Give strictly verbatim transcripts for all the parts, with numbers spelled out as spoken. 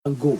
and go.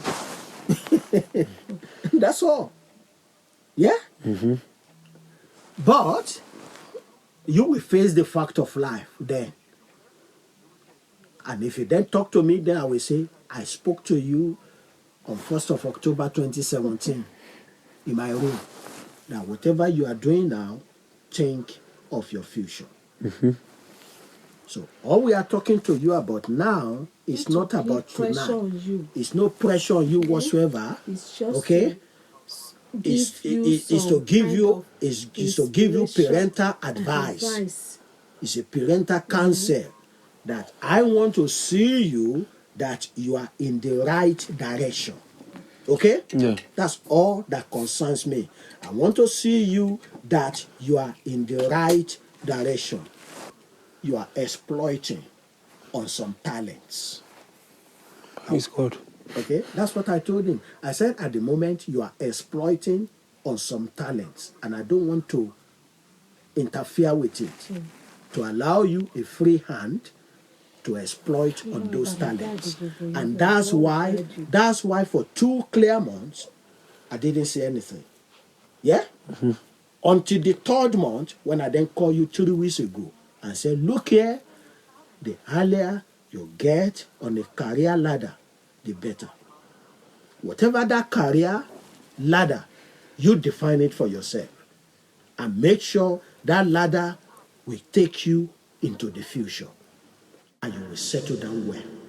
That's all. Yeah? Mm-hmm. But you will face the fact of life then. And if you then talk to me, then I will say, I spoke to you on first of October twenty seventeen in my room that whatever you are doing now, think of your future. Mm-hmm. So all we are talking to you about now is Not not to about put pressure tonight. on you. It's no pressure on you Okay? whatsoever. It's just Okay? to s- It's, give you it, it's to some give kind you of is, is to give you inspiration parental and advice. advice. It's a parental counsel that I want to see you that you are in the right direction. Okay? Yeah. That's all that concerns me. I want to see you that you are in the right direction. You are exploiting on some talents. Praise God. Okay? That's what I told him. I said at the moment you are exploiting on some talents, and I don't want to interfere with it to allow you a free hand to exploit on those talents. And that's why, that's why for two clear months, I didn't say anything. Yeah? Mm-hmm. Until the third month, when I then called you three weeks ago and said, look here, the earlier you get on a career ladder, the better. Whatever that career ladder, you define it for yourself. And make sure that ladder will take you into the future. And you will settle down well.